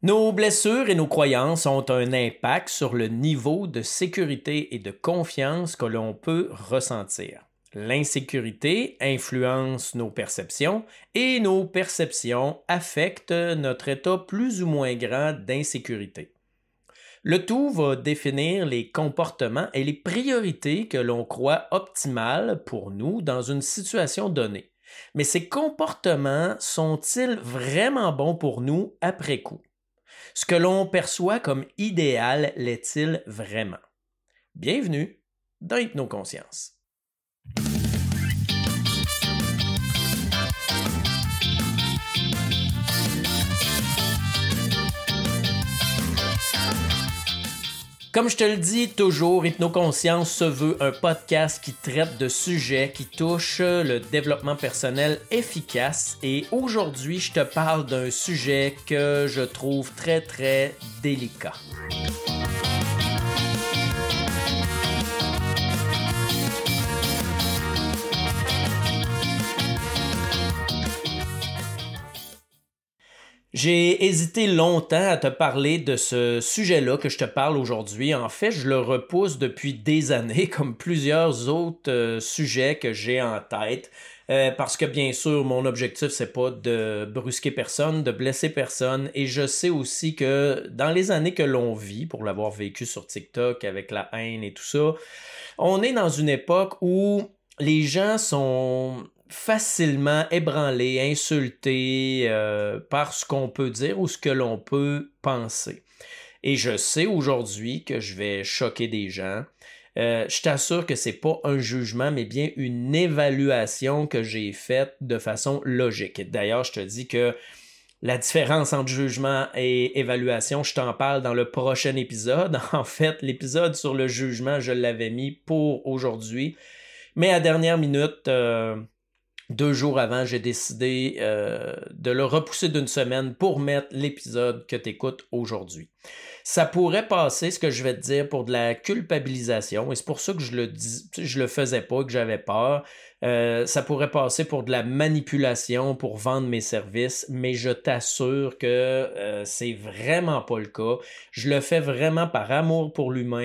Nos blessures et nos croyances ont un impact sur le niveau de sécurité et de confiance que l'on peut ressentir. L'insécurité influence nos perceptions et nos perceptions affectent notre état plus ou moins grand d'insécurité. Le tout va définir les comportements et les priorités que l'on croit optimales pour nous dans une situation donnée. Mais ces comportements sont-ils vraiment bons pour nous après coup? Ce que l'on perçoit comme idéal l'est-il vraiment? Bienvenue dans Hypnoconscience. Comme je te le dis toujours, Hypnoconscience se veut un podcast qui traite de sujets qui touchent le développement personnel efficace et aujourd'hui, je te parle d'un sujet que je trouve très délicat. J'ai hésité longtemps à te parler de ce sujet-là que je te parle aujourd'hui. En fait, je le repousse depuis des années, comme plusieurs autres sujets que j'ai en tête. Parce que bien sûr, mon objectif, c'est pas de brusquer personne, de blesser personne. Et je sais aussi que dans les années que l'on vit, pour l'avoir vécu sur TikTok avec la haine et tout ça, on est dans une époque où les gens sont facilement ébranlés, insultés par ce qu'on peut dire ou ce que l'on peut penser. Et je sais aujourd'hui que je vais choquer des gens. Je t'assure que c'est pas un jugement, mais bien une évaluation que j'ai faite de façon logique. Et d'ailleurs, je te dis que la différence entre jugement et évaluation, je t'en parle dans le prochain épisode. En fait, l'épisode sur le jugement, je l'avais mis pour aujourd'hui. Mais à dernière minute, 2 jours avant, j'ai décidé de le repousser d'une semaine pour mettre l'épisode que tu écoutes aujourd'hui. Ça pourrait passer, ce que je vais te dire, pour de la culpabilisation, et c'est pour ça que je le faisais pas, que j'avais peur. Ça pourrait passer pour de la manipulation pour vendre mes services, mais je t'assure que c'est vraiment pas le cas. Je le fais vraiment par amour pour l'humain.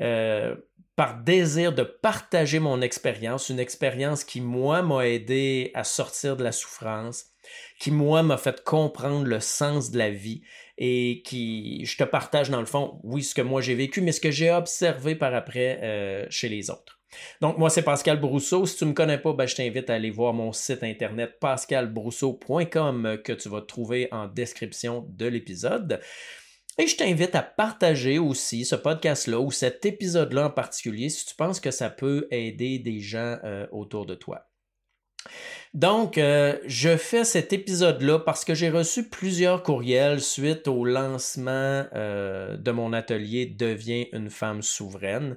Par désir de partager mon expérience, une expérience qui, moi, m'a aidé à sortir de la souffrance, qui, moi, m'a fait comprendre le sens de la vie et qui, je te partage dans le fond, oui, ce que moi j'ai vécu, mais ce que j'ai observé par après chez les autres. Donc, moi, c'est Pascal Brousseau. Si tu ne me connais pas, je t'invite à aller voir mon site internet pascalbrousseau.com que tu vas trouver en description de l'épisode. Et je t'invite à partager aussi ce podcast-là ou cet épisode-là en particulier si tu penses que ça peut aider des gens autour de toi. Donc, je fais cet épisode-là parce que j'ai reçu plusieurs courriels suite au lancement de mon atelier Deviens une femme souveraine.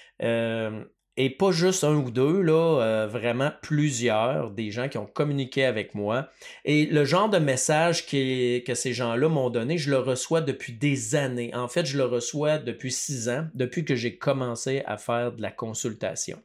Et pas juste un ou deux, là, vraiment plusieurs, des gens qui ont communiqué avec moi. Et le genre de message que ces gens-là m'ont donné, je le reçois depuis des années. En fait, je le reçois depuis 6 ans, depuis que j'ai commencé à faire de la consultation.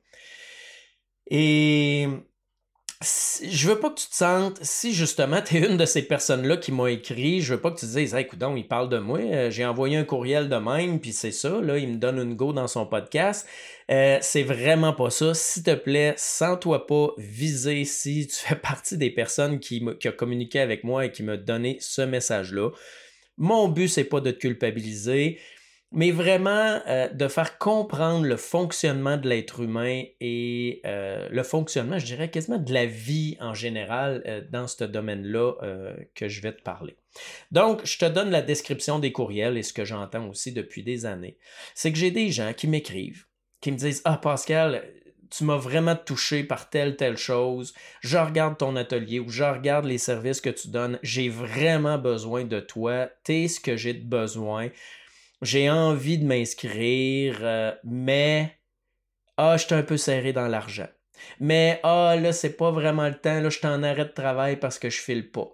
Et je veux pas que tu te sentes, si justement tu es une de ces personnes-là qui m'a écrit, je veux pas que tu te dises, hey, coudonc, il parle de moi, j'ai envoyé un courriel de même, puis c'est ça, là, il me donne une go dans son podcast. C'est vraiment pas ça. S'il te plaît, sens-toi pas visé si tu fais partie des personnes qui ont communiqué avec moi et qui m'ont donné ce message-là. Mon but, c'est pas de te culpabiliser, mais vraiment de faire comprendre le fonctionnement de l'être humain et le fonctionnement, je dirais quasiment de la vie en général dans ce domaine-là que je vais te parler. Donc, je te donne la description des courriels et ce que j'entends aussi depuis des années. C'est que j'ai des gens qui m'écrivent, qui me disent « Ah Pascal, tu m'as vraiment touché par telle chose, je regarde ton atelier ou je regarde les services que tu donnes, j'ai vraiment besoin de toi, t'es ce que j'ai de besoin. » J'ai envie de m'inscrire, mais je suis un peu serré dans l'argent. Mais là, c'est pas vraiment le temps, là, je suis en arrêt de travail parce que je file pas.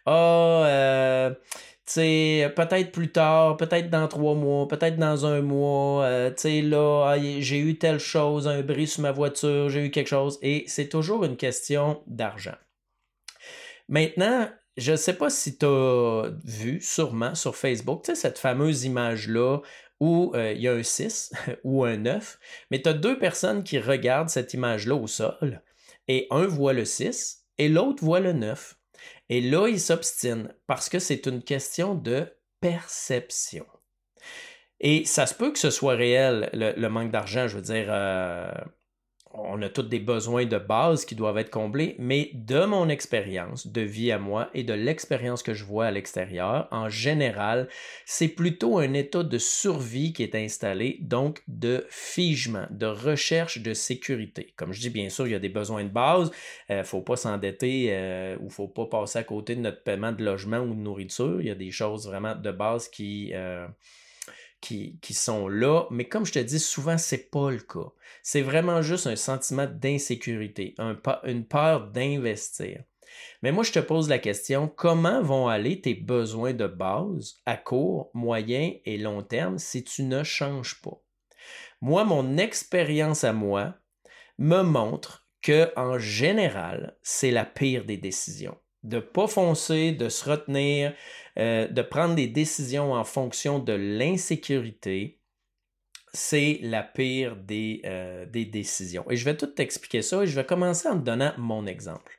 Tu sais, peut-être plus tard, peut-être dans 3 mois, peut-être dans 1 mois, tu sais, là, j'ai eu telle chose, un bris sur ma voiture, j'ai eu quelque chose, et c'est toujours une question d'argent. Maintenant, je ne sais pas si tu as vu, sûrement, sur Facebook, tu sais, cette fameuse image-là où il y a un 6 ou un 9, mais tu as deux personnes qui regardent cette image-là au sol, et un voit le 6 et l'autre voit le 9. Et là, ils s'obstinent parce que c'est une question de perception. Et ça se peut que ce soit réel, le manque d'argent, je veux dire, on a tous des besoins de base qui doivent être comblés, mais de mon expérience de vie à moi et de l'expérience que je vois à l'extérieur, en général, c'est plutôt un état de survie qui est installé, donc de figement, de recherche de sécurité. Comme je dis, bien sûr, il y a des besoins de base, il ne faut pas s'endetter ou il ne faut pas passer à côté de notre paiement de logement ou de nourriture. Il y a des choses vraiment de base qui sont là, mais comme je te dis, souvent, c'est pas le cas. C'est vraiment juste un sentiment d'insécurité, une peur d'investir. Mais moi, je te pose la question, comment vont aller tes besoins de base à court, moyen et long terme si tu ne changes pas? Moi, mon expérience à moi me montre que, en général, c'est la pire des décisions. De ne pas foncer, de se retenir, de prendre des décisions en fonction de l'insécurité, c'est la pire des décisions. Et je vais tout t'expliquer ça et je vais commencer en te donnant mon exemple.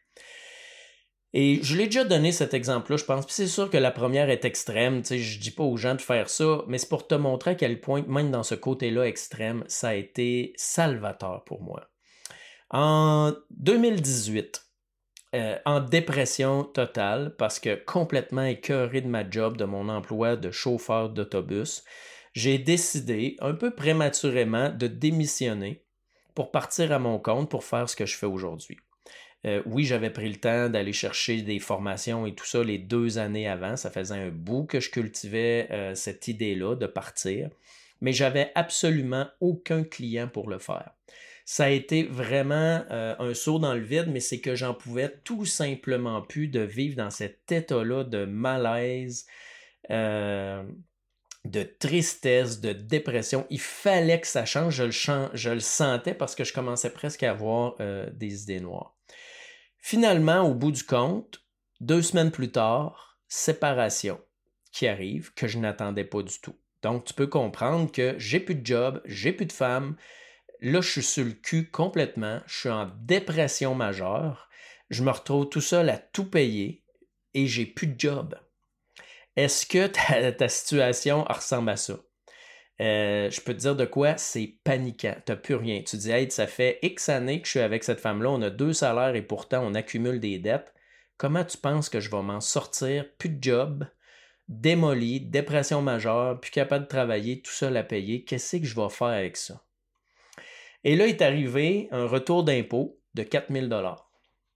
Et je l'ai déjà donné cet exemple-là, je pense. Puis c'est sûr que la première est extrême. Tu sais, je dis pas aux gens de faire ça, mais c'est pour te montrer à quel point, même dans ce côté-là extrême, ça a été salvateur pour moi. En 2018, en dépression totale parce que complètement écœuré de ma job, de mon emploi de chauffeur d'autobus, j'ai décidé un peu prématurément de démissionner pour partir à mon compte pour faire ce que je fais aujourd'hui. Oui, j'avais pris le temps d'aller chercher des formations et tout ça les 2 années avant. Ça faisait un bout que je cultivais cette idée-là de partir, mais j'avais absolument aucun client pour le faire. Ça a été vraiment un saut dans le vide, mais c'est que j'en pouvais tout simplement plus de vivre dans cet état-là de malaise, euh, de tristesse, de dépression. Il fallait que ça change. Je le sentais parce que je commençais presque à avoir des idées noires. Finalement, au bout du compte, 2 semaines plus tard, séparation qui arrive que je n'attendais pas du tout. Donc, tu peux comprendre que j'ai plus de job, j'ai plus de femme. Là, je suis sur le cul complètement. Je suis en dépression majeure. Je me retrouve tout seul à tout payer et j'ai plus de job. Est-ce que ta situation ressemble à ça? Je peux te dire de quoi, c'est paniquant. Tu n'as plus rien. Tu dis, hey, ça fait X années que je suis avec cette femme-là, on a 2 salaires et pourtant on accumule des dettes. Comment tu penses que je vais m'en sortir? Plus de job, démoli, dépression majeure, plus capable de travailler, tout seul à payer. Qu'est-ce que je vais faire avec ça? Et là est arrivé un retour d'impôt de 4 000 $.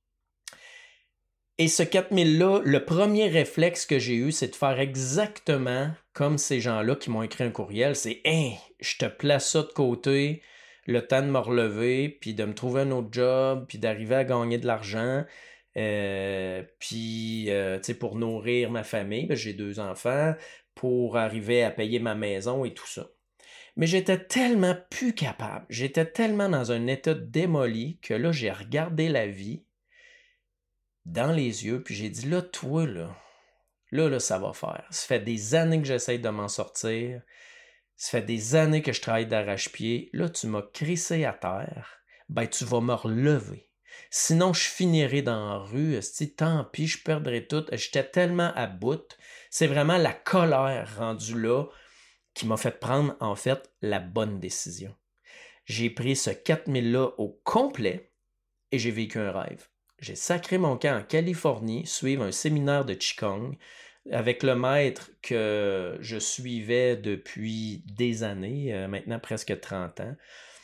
Et ce 4 000 $-là, le premier réflexe que j'ai eu, c'est de faire exactement comme ces gens-là qui m'ont écrit un courriel. C'est hey, je te place ça de côté, le temps de me relever, puis de me trouver un autre job, puis d'arriver à gagner de l'argent. Puis, tu sais, pour nourrir ma famille, ben, j'ai 2 enfants, pour arriver à payer ma maison et tout ça. Mais j'étais tellement plus capable, j'étais tellement dans un état démoli que là, j'ai regardé la vie dans les yeux, puis j'ai dit, là, toi, là, ça va faire. Ça fait des années que j'essaye de m'en sortir. Ça fait des années que je travaille d'arrache-pied. Là, tu m'as crissé à terre. Ben, tu vas me relever. Sinon, je finirai dans la rue. Tant pis, je perdrai tout. J'étais tellement à bout. C'est vraiment la colère rendue là qui m'a fait prendre, en fait, la bonne décision. J'ai pris ce 4 000 $-là au complet et j'ai vécu un rêve. J'ai sacré mon camp en Californie, suivre un séminaire de Qigong avec le maître que je suivais depuis des années, maintenant presque 30 ans.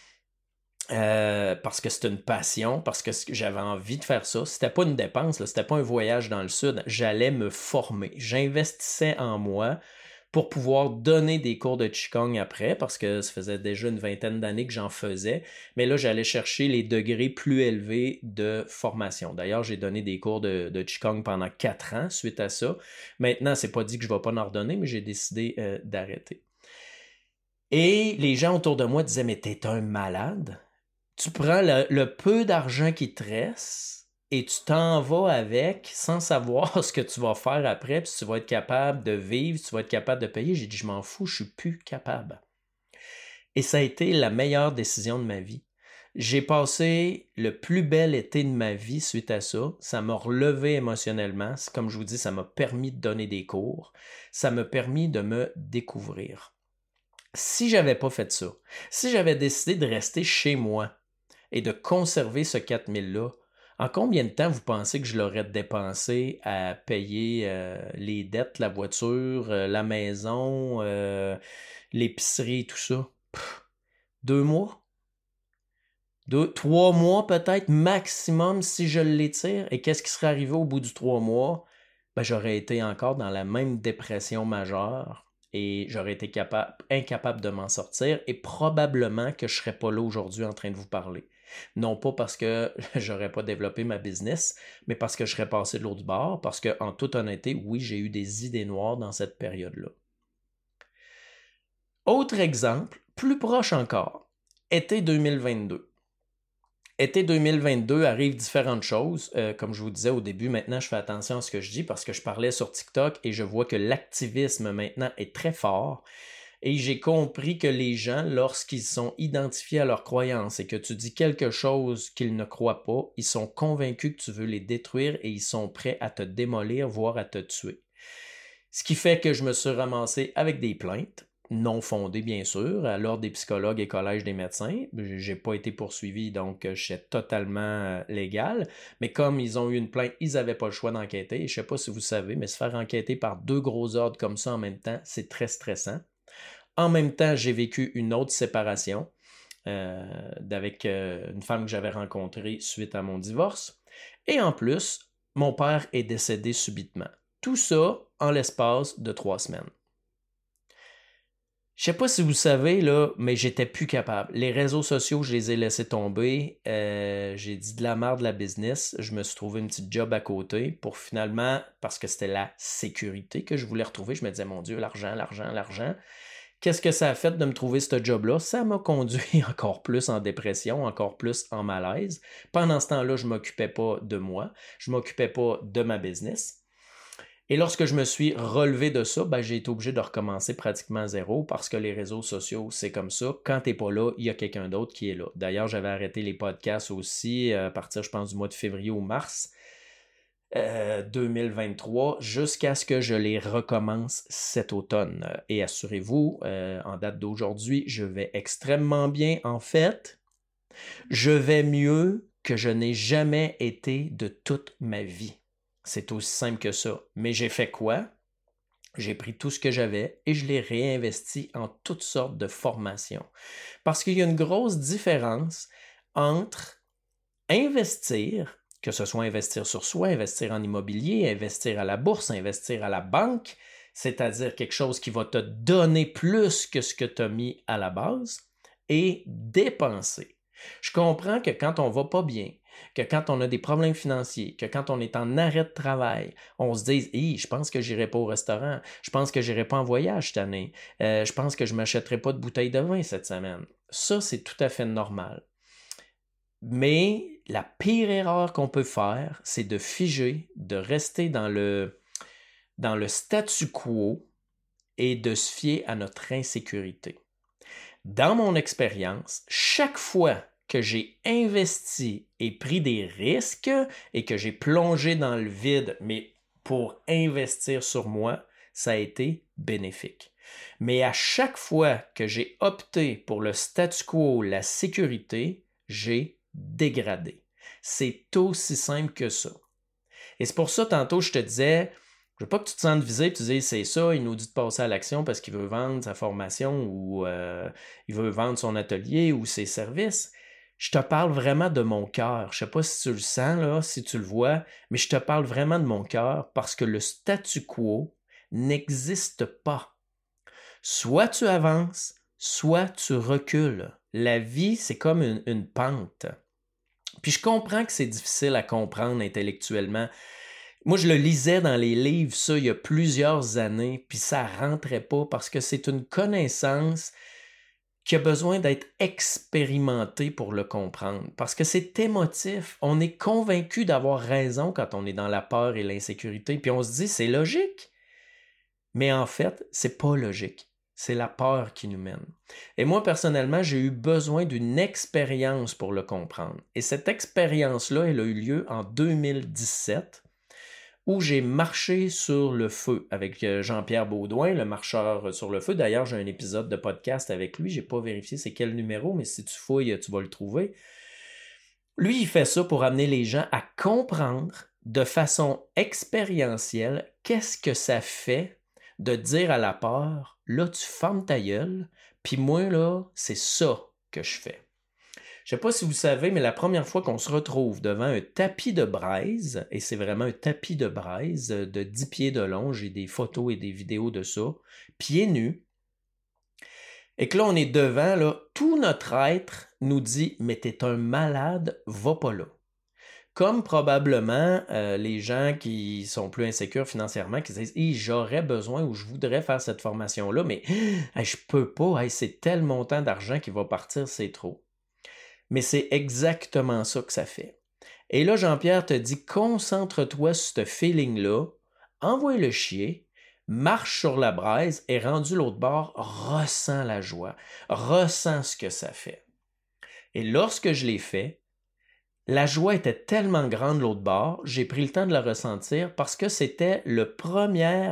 Parce que c'est une passion, parce que j'avais envie de faire ça. C'était pas une dépense, c'était pas un voyage dans le sud. J'allais me former. J'investissais en moi pour pouvoir donner des cours de Qigong après, parce que ça faisait déjà une vingtaine d'années que j'en faisais. Mais là, j'allais chercher les degrés plus élevés de formation. D'ailleurs, j'ai donné des cours de Qigong pendant 4 ans suite à ça. Maintenant, c'est pas dit que je vais pas en redonner, mais j'ai décidé d'arrêter. Et les gens autour de moi disaient, mais t'es un malade? Tu prends le peu d'argent qui te reste, et tu t'en vas avec sans savoir ce que tu vas faire après, puis si tu vas être capable de vivre, si tu vas être capable de payer. J'ai dit, je m'en fous, je suis plus capable. Et ça a été la meilleure décision de ma vie. J'ai passé le plus bel été de ma vie suite à ça. Ça m'a relevé émotionnellement. Comme je vous dis, ça m'a permis de donner des cours. Ça m'a permis de me découvrir. Si j'avais pas fait ça, si j'avais décidé de rester chez moi et de conserver ce 4000-là, en combien de temps vous pensez que je l'aurais dépensé à payer les dettes, la voiture, la maison, l'épicerie, tout ça? 2 mois? 3 mois peut-être maximum si je l'étire. Et qu'est-ce qui serait arrivé au bout du 3 mois? Ben, j'aurais été encore dans la même dépression majeure et j'aurais été incapable de m'en sortir et probablement que je ne serais pas là aujourd'hui en train de vous parler. Non pas parce que j'aurais pas développé ma business, mais parce que je serais passé de l'autre bord, parce que en toute honnêteté, oui, j'ai eu des idées noires dans cette période-là. Autre exemple, plus proche encore, été 2022. Été 2022 arrivent différentes choses. Comme je vous disais au début, maintenant je fais attention à ce que je dis parce que je parlais sur TikTok et je vois que l'activisme maintenant est très fort. Et j'ai compris que les gens, lorsqu'ils sont identifiés à leurs croyances et que tu dis quelque chose qu'ils ne croient pas, ils sont convaincus que tu veux les détruire et ils sont prêts à te démolir, voire à te tuer. Ce qui fait que je me suis ramassé avec des plaintes, non fondées bien sûr, à l'ordre des psychologues et collège des médecins. J'ai pas été poursuivi, donc je suis totalement légal. Mais comme ils ont eu une plainte, ils n'avaient pas le choix d'enquêter. Et je sais pas si vous savez, mais se faire enquêter par 2 gros ordres comme ça en même temps, c'est très stressant. En même temps, j'ai vécu une autre séparation avec une femme que j'avais rencontrée suite à mon divorce. Et en plus, mon père est décédé subitement. Tout ça en l'espace de 3 semaines. Je sais pas si vous savez, là, mais j'étais plus capable. Les réseaux sociaux, je les ai laissés tomber. J'ai dit de la merde de la business. Je me suis trouvé une petite job à côté pour finalement, parce que c'était la sécurité que je voulais retrouver, je me disais, mon Dieu, l'argent, l'argent, l'argent. Qu'est-ce que ça a fait de me trouver ce job-là? Ça m'a conduit encore plus en dépression, encore plus en malaise. Pendant ce temps-là, je ne m'occupais pas de moi, je ne m'occupais pas de ma business. Et lorsque je me suis relevé de ça, ben, j'ai été obligé de recommencer pratiquement à zéro parce que les réseaux sociaux, c'est comme ça. Quand tu n'es pas là, il y a quelqu'un d'autre qui est là. D'ailleurs, j'avais arrêté les podcasts aussi à partir, je pense, du mois de février ou mars 2023 jusqu'à ce que je les recommence cet automne. Et assurez-vous, en date d'aujourd'hui, je vais extrêmement bien. En fait, je vais mieux que je n'ai jamais été de toute ma vie. C'est aussi simple que ça. Mais j'ai fait quoi? J'ai pris tout ce que j'avais et je l'ai réinvesti en toutes sortes de formations. Parce qu'il y a une grosse différence entre investir, que ce soit investir sur soi, investir en immobilier, investir à la bourse, investir à la banque, c'est-à-dire quelque chose qui va te donner plus que ce que tu as mis à la base, et dépenser. Je comprends que quand on va pas bien, que quand on a des problèmes financiers, que quand on est en arrêt de travail, on se dise je pense que j'irai pas au restaurant, je pense que j'irai pas en voyage cette année, je pense que je m'achèterai pas de bouteille de vin cette semaine. Ça, c'est tout à fait normal. Mais la pire erreur qu'on peut faire, c'est de figer, de rester dans le statu quo et de se fier à notre insécurité. Dans mon expérience, chaque fois que j'ai investi et pris des risques et que j'ai plongé dans le vide, mais pour investir sur moi, ça a été bénéfique. Mais à chaque fois que j'ai opté pour le statu quo, la sécurité, j'ai dégradé. C'est aussi simple que ça. Et c'est pour ça, tantôt, je te disais, je veux pas que tu te sentes visé et tu dises c'est ça, il nous dit de passer à l'action parce qu'il veut vendre sa formation ou il veut vendre son atelier ou ses services. Je te parle vraiment de mon cœur. Je sais pas si tu le sens, là, si tu le vois, mais je te parle vraiment de mon cœur parce que le statu quo n'existe pas. Soit tu avances, soit tu recules. La vie, c'est comme une pente. Puis je comprends que c'est difficile à comprendre intellectuellement. Moi, je le lisais dans les livres, ça, il y a plusieurs années, puis ça rentrait pas parce que c'est une connaissance qui a besoin d'être expérimenté pour le comprendre. Parce que c'est émotif. On est convaincu d'avoir raison quand on est dans la peur et l'insécurité. Puis on se dit, c'est logique. Mais en fait, c'est pas logique. C'est la peur qui nous mène. Et moi, personnellement, j'ai eu besoin d'une expérience pour le comprendre. Et cette expérience-là, elle a eu lieu en 2017, où j'ai marché sur le feu avec Jean-Pierre Beaudoin, le marcheur sur le feu. D'ailleurs, j'ai un épisode de podcast avec lui. Je n'ai pas vérifié c'est quel numéro, mais si tu fouilles, tu vas le trouver. Lui, il fait ça pour amener les gens à comprendre de façon expérientielle qu'est-ce que ça fait de dire à la peur, là, tu fermes ta gueule, puis moi, là, c'est ça que je fais. Je ne sais pas si vous savez, mais la première fois qu'on se retrouve devant un tapis de braise, et c'est vraiment un tapis de braise de 10 pieds de long, j'ai des photos et des vidéos de ça, pieds nus, et que là, on est devant, là, tout notre être nous dit « Mais t'es un malade, va pas là ». Comme probablement les gens qui sont plus insécures financièrement, qui disent hey, « J'aurais besoin ou je voudrais faire cette formation-là, mais hey, je peux pas, hey, c'est tel montant d'argent qui va partir, c'est trop. » Mais c'est exactement ça que ça fait. Et là, Jean-Pierre te dit, concentre-toi sur ce feeling-là, envoie-le chier, marche sur la braise et rendu l'autre bord, ressens la joie, ressens ce que ça fait. Et lorsque je l'ai fait, la joie était tellement grande l'autre bord, j'ai pris le temps de la ressentir parce que c'était le premier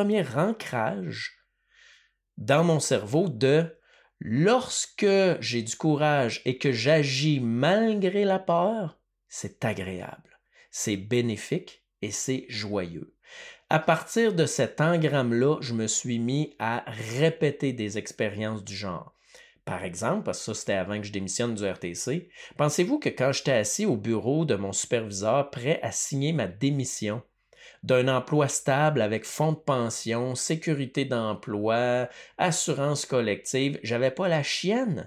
ancrage dans mon cerveau de lorsque j'ai du courage et que j'agis malgré la peur, c'est agréable, c'est bénéfique et c'est joyeux. À partir de cet engramme-là, je me suis mis à répéter des expériences du genre. Par exemple, parce que ça c'était avant que je démissionne du RTC, pensez-vous que quand j'étais assis au bureau de mon superviseur prêt à signer ma démission, d'un emploi stable avec fonds de pension, sécurité d'emploi, assurance collective, j'avais pas la chienne.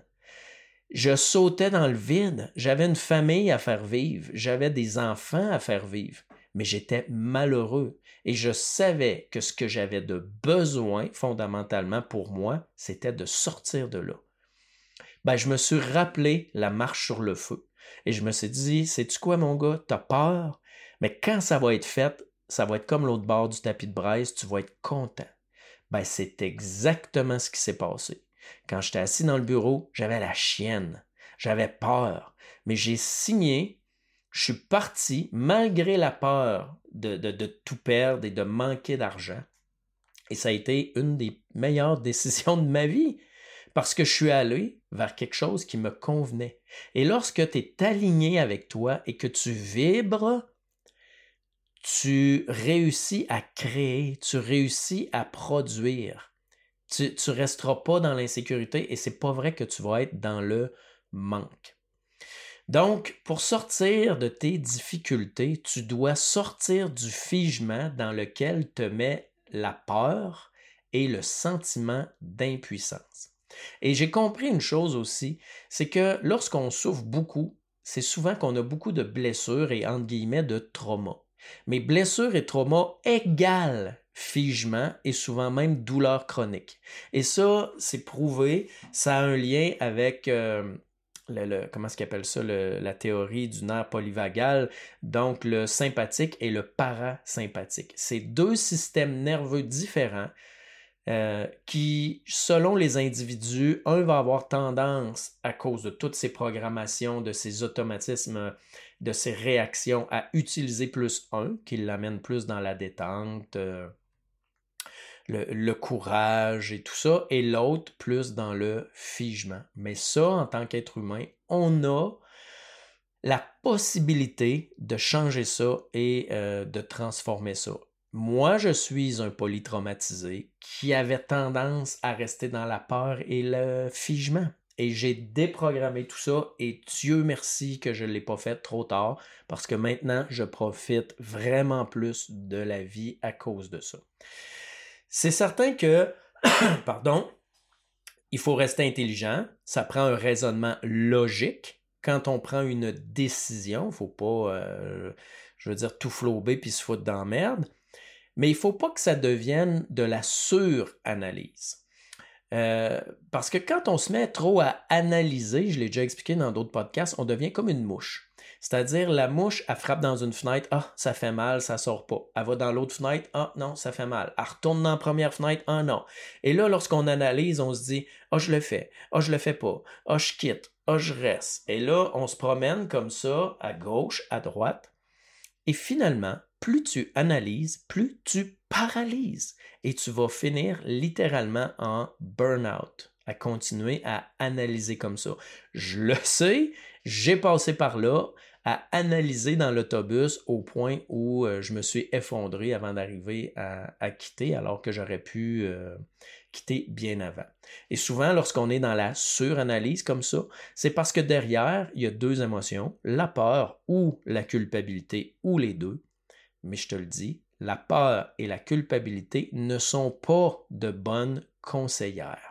Je sautais dans le vide. J'avais une famille à faire vivre. J'avais des enfants à faire vivre. Mais j'étais malheureux. Et je savais que ce que j'avais de besoin, fondamentalement pour moi, c'était de sortir de là. Ben, je me suis rappelé la marche sur le feu. Et je me suis dit, sais-tu quoi, mon gars? T'as peur? Mais quand ça va être fait, ça va être comme l'autre bord du tapis de braise, tu vas être content. Ben, c'est exactement ce qui s'est passé. Quand j'étais assis dans le bureau, j'avais la chienne. J'avais peur. Mais j'ai signé, je suis parti malgré la peur de tout perdre et de manquer d'argent. Et ça a été une des meilleures décisions de ma vie parce que je suis allé vers quelque chose qui me convenait. Et lorsque tu es aligné avec toi et que tu vibres, tu réussis à créer, tu réussis à produire. Tu ne resteras pas dans l'insécurité et c'est pas vrai que tu vas être dans le manque. Donc, pour sortir de tes difficultés, tu dois sortir du figement dans lequel te met la peur et le sentiment d'impuissance. Et j'ai compris une chose aussi, c'est que lorsqu'on souffre beaucoup, c'est souvent qu'on a beaucoup de blessures et entre guillemets de traumas. Mais blessures et traumas égale figement et souvent même douleur chronique. Et ça, c'est prouvé, ça a un lien avec comment est-ce qu'ils appellent ça, la théorie du nerf polyvagal, donc le sympathique et le parasympathique. C'est deux systèmes nerveux différents qui, selon les individus, un va avoir tendance, à cause de toutes ces programmations, de ces automatismes, de ces réactions, à utiliser plus un, qui l'amène plus dans la détente, le courage et tout ça, et l'autre plus dans le figement. Mais ça, en tant qu'être humain, on a la possibilité de changer ça et de transformer ça. Moi, je suis un polytraumatisé qui avait tendance à rester dans la peur et le figement. Et j'ai déprogrammé tout ça et Dieu merci que je ne l'ai pas fait trop tard parce que maintenant, je profite vraiment plus de la vie à cause de ça. C'est certain que, pardon, il faut rester intelligent, ça prend un raisonnement logique. Quand on prend une décision, il ne faut pas, je veux dire, tout flober puis se foutre dans la merde. Mais il ne faut pas que ça devienne de la suranalyse. Parce que quand on se met trop à analyser, je l'ai déjà expliqué dans d'autres podcasts, on devient comme une mouche. C'est-à-dire, la mouche, elle frappe dans une fenêtre, ah, ça fait mal, ça sort pas. Elle va dans l'autre fenêtre, ah, non, ça fait mal. Elle retourne dans la première fenêtre, ah, non. Et là, lorsqu'on analyse, on se dit, ah, je le fais, ah, je le fais pas, ah, je quitte, ah, je reste. Et là, on se promène comme ça, à gauche, à droite. Et finalement, plus tu analyses, plus tu paralyses. Et tu vas finir littéralement en burn-out, à continuer à analyser comme ça. Je le sais, j'ai passé par là, à analyser dans l'autobus au point où je me suis effondré avant d'arriver à quitter, alors que j'aurais pu quitter bien avant. Et souvent, lorsqu'on est dans la suranalyse comme ça, c'est parce que derrière, il y a deux émotions, la peur ou la culpabilité, ou les deux. Mais je te le dis, la peur et la culpabilité ne sont pas de bonnes conseillères.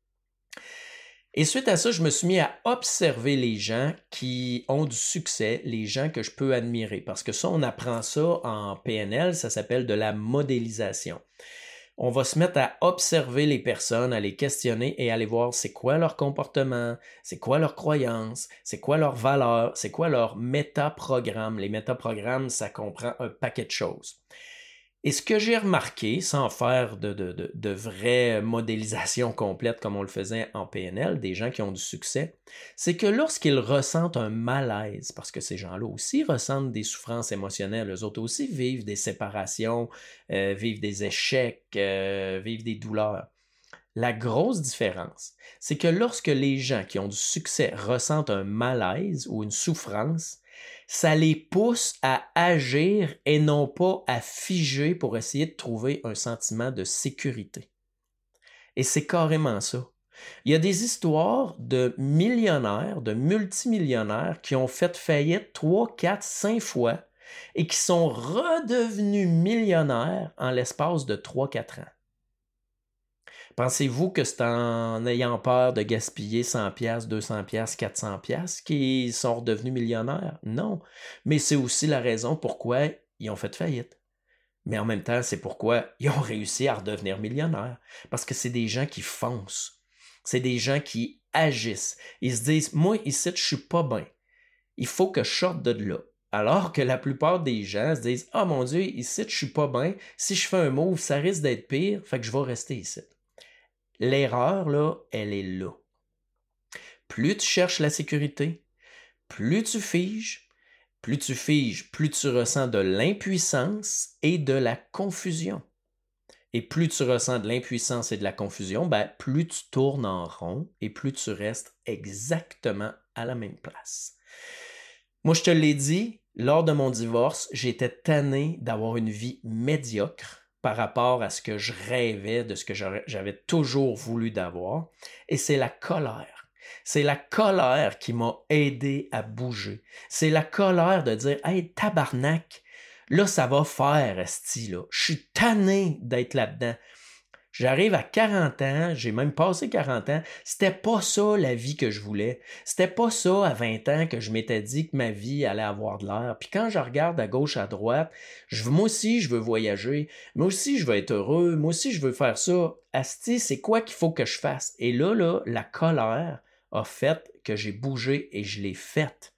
Et suite à ça, je me suis mis à observer les gens qui ont du succès, les gens que je peux admirer. Parce que ça, on apprend ça en PNL, ça s'appelle de la modélisation. On va se mettre à observer les personnes, à les questionner et aller voir c'est quoi leur comportement, c'est quoi leurs croyances, c'est quoi leurs valeurs, c'est quoi leur métaprogramme. Les métaprogrammes, ça comprend un paquet de choses. Et ce que j'ai remarqué, sans faire de vraie modélisation complète comme on le faisait en PNL, des gens qui ont du succès, c'est que lorsqu'ils ressentent un malaise, parce que ces gens-là aussi ressentent des souffrances émotionnelles, eux autres aussi vivent des séparations, vivent des échecs, vivent des douleurs. La grosse différence, c'est que lorsque les gens qui ont du succès ressentent un malaise ou une souffrance, ça les pousse à agir et non pas à figer pour essayer de trouver un sentiment de sécurité. Et c'est carrément ça. Il y a des histoires de millionnaires, de multimillionnaires qui ont fait faillite 3, 4, 5 fois et qui sont redevenus millionnaires en l'espace de 3, 4 ans. Pensez-vous que c'est en ayant peur de gaspiller 100 pièces, 200 pièces, 400 pièces qu'ils sont redevenus millionnaires? Non. Mais c'est aussi la raison pourquoi ils ont fait faillite. Mais en même temps, c'est pourquoi ils ont réussi à redevenir millionnaires. Parce que c'est des gens qui foncent. C'est des gens qui agissent. Ils se disent, moi, ici, je suis pas bien. Il faut que je sorte de là. Alors que la plupart des gens se disent, ah mon Dieu, ici, je suis pas bien. Si je fais un move, ça risque d'être pire, fait que je vais rester ici. L'erreur, là, elle est là. Plus tu cherches la sécurité, plus tu figes, plus tu ressens de l'impuissance et de la confusion. Et plus tu ressens de l'impuissance et de la confusion, ben, plus tu tournes en rond et plus tu restes exactement à la même place. Moi, je te l'ai dit, lors de mon divorce, j'étais tanné d'avoir une vie médiocre par rapport à ce que je rêvais, de ce que j'avais toujours voulu d'avoir. Et c'est la colère. C'est la colère qui m'a aidé à bouger. C'est la colère de dire « Hey, tabarnak, là, ça va faire, esti, là. Je suis tanné d'être là-dedans. » J'arrive à 40 ans, j'ai même passé 40 ans, c'était pas ça la vie que je voulais. C'était pas ça à 20 ans que je m'étais dit que ma vie allait avoir de l'air. Puis quand je regarde à gauche, à droite, moi aussi je veux voyager, moi aussi je veux être heureux, moi aussi je veux faire ça. Asti, c'est quoi qu'il faut que je fasse? Et là, la colère a fait que j'ai bougé et je l'ai faite.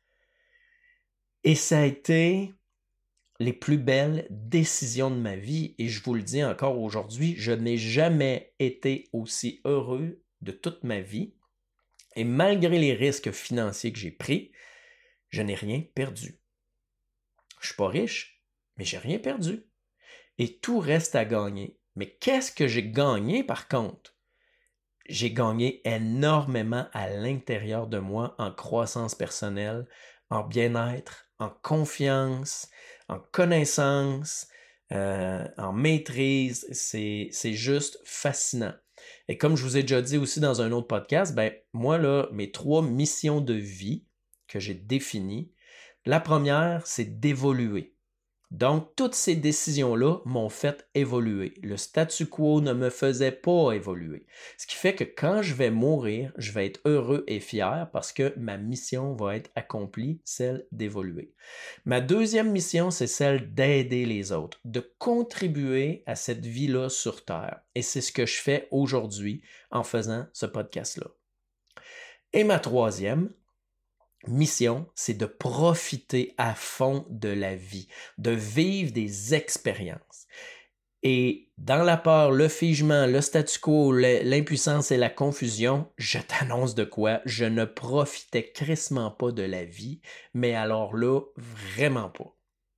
Et ça a été les plus belles décisions de ma vie. Et je vous le dis encore aujourd'hui, je n'ai jamais été aussi heureux de toute ma vie. Et malgré les risques financiers que j'ai pris, je n'ai rien perdu. Je ne suis pas riche, mais j'ai rien perdu. Et tout reste à gagner. Mais qu'est-ce que j'ai gagné par contre? J'ai gagné énormément à l'intérieur de moi en croissance personnelle, en bien-être, en confiance, en connaissance, en maîtrise. C'est juste fascinant. Et comme je vous ai déjà dit aussi dans un autre podcast, ben moi, là, mes 3 missions de vie que j'ai définies, la première, c'est d'évoluer. Donc, toutes ces décisions-là m'ont fait évoluer. Le statu quo ne me faisait pas évoluer. Ce qui fait que quand je vais mourir, je vais être heureux et fier parce que ma mission va être accomplie, celle d'évoluer. Ma deuxième mission, c'est celle d'aider les autres, de contribuer à cette vie-là sur Terre. Et c'est ce que je fais aujourd'hui en faisant ce podcast-là. Et ma troisième mission, c'est de profiter à fond de la vie, de vivre des expériences. Et dans la peur, le figement, le statu quo, l'impuissance et la confusion, je t'annonce de quoi? Je ne profitais crissement pas de la vie, mais alors là, vraiment pas.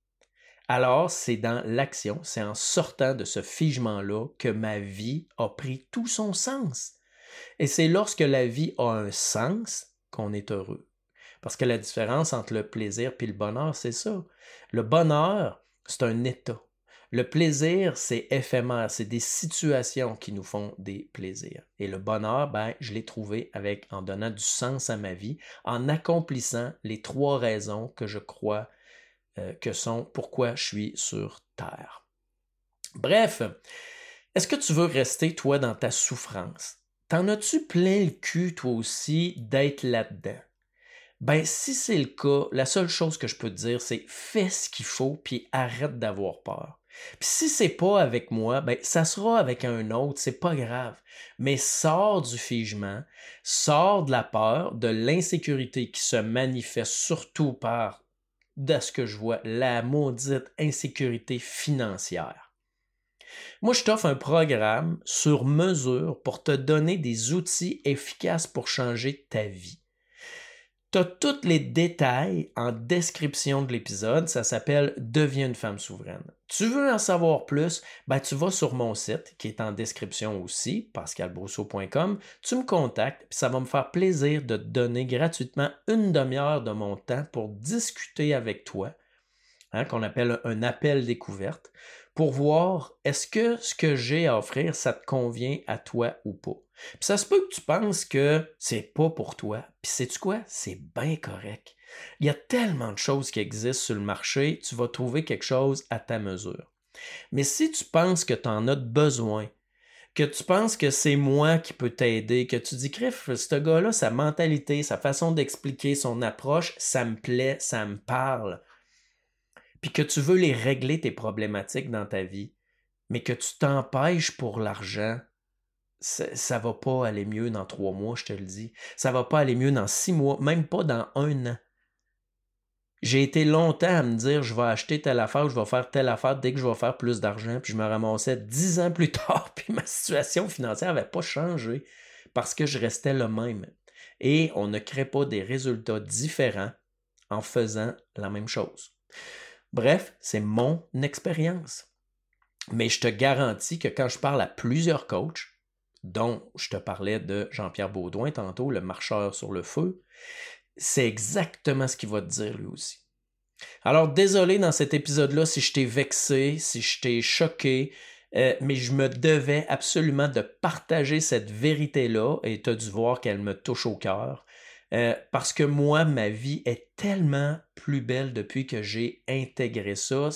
Alors, c'est dans l'action, c'est en sortant de ce figement-là que ma vie a pris tout son sens. Et c'est lorsque la vie a un sens qu'on est heureux. Parce que la différence entre le plaisir et le bonheur, c'est ça. Le bonheur, c'est un état. Le plaisir, c'est éphémère. C'est des situations qui nous font des plaisirs. Et le bonheur, je l'ai trouvé en donnant du sens à ma vie, en accomplissant les 3 raisons que je crois que sont pourquoi je suis sur Terre. Bref, est-ce que tu veux rester, toi, dans ta souffrance? T'en as-tu plein le cul, toi aussi, d'être là-dedans? Si c'est le cas, la seule chose que je peux te dire, c'est fais ce qu'il faut puis arrête d'avoir peur. Puis si c'est pas avec moi, ça sera avec un autre, c'est pas grave. Mais sors du figement, sors de la peur, de l'insécurité qui se manifeste surtout par, de ce que je vois, la maudite insécurité financière. Moi, je t'offre un programme sur mesure pour te donner des outils efficaces pour changer ta vie. Tu as tous les détails en description de l'épisode. Ça s'appelle « Deviens une femme souveraine ». Tu veux en savoir plus? Tu vas sur mon site qui est en description aussi, pascalbrousseau.com. Tu me contactes, puis ça va me faire plaisir de te donner gratuitement 1 demi-heure de mon temps pour discuter avec toi, qu'on appelle un appel découverte, pour voir est-ce que ce que j'ai à offrir, ça te convient à toi ou pas. Puis ça se peut que tu penses que c'est pas pour toi. Puis sais-tu quoi? C'est bien correct. Il y a tellement de choses qui existent sur le marché, tu vas trouver quelque chose à ta mesure. Mais si tu penses que tu en as besoin, que tu penses que c'est moi qui peux t'aider, que tu dis, Criff, ce gars-là, sa mentalité, sa façon d'expliquer, son approche, ça me plaît, ça me parle, puis que tu veux les régler tes problématiques dans ta vie, mais que tu t'empêches pour l'argent, ça va pas aller mieux dans 3 mois, je te le dis. Ça va pas aller mieux dans 6 mois, même pas dans 1 an. J'ai été longtemps à me dire, je vais acheter telle affaire, je vais faire telle affaire dès que je vais faire plus d'argent, puis je me ramassais 10 ans plus tard, puis ma situation financière n'avait pas changé parce que je restais le même. Et on ne crée pas des résultats différents en faisant la même chose. Bref, c'est mon expérience. Mais je te garantis que quand je parle à plusieurs coachs, dont je te parlais de Jean-Pierre Baudouin tantôt, le marcheur sur le feu, c'est exactement ce qu'il va te dire lui aussi. Alors désolé dans cet épisode-là si je t'ai vexé, si je t'ai choqué, mais je me devais absolument de partager cette vérité-là et tu as dû voir qu'elle me touche au cœur. Parce que moi, ma vie est tellement plus belle depuis que j'ai intégré ça.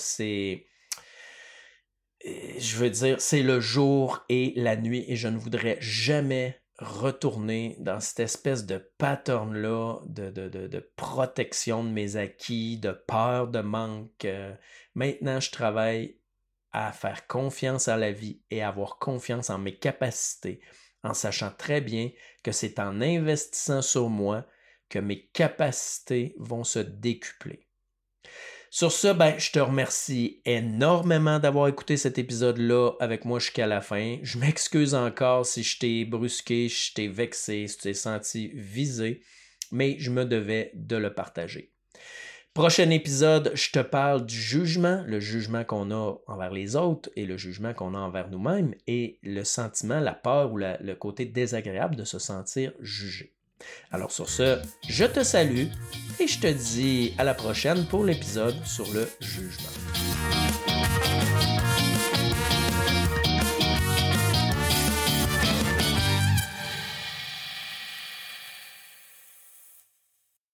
Je veux dire, c'est le jour et la nuit et je ne voudrais jamais retourner dans cette espèce de pattern-là de protection de mes acquis, de peur de manque. Maintenant, je travaille à faire confiance à la vie et à avoir confiance en mes capacités, en sachant très bien que c'est en investissant sur moi que mes capacités vont se décupler. Sur ce, je te remercie énormément d'avoir écouté cet épisode-là avec moi jusqu'à la fin. Je m'excuse encore si je t'ai brusqué, si je t'ai vexé, si tu t'es senti visé, mais je me devais de le partager. Prochain épisode, je te parle du jugement, le jugement qu'on a envers les autres et le jugement qu'on a envers nous-mêmes et le sentiment, la peur ou le côté désagréable de se sentir jugé. Alors sur ce, je te salue et je te dis à la prochaine pour l'épisode sur le jugement.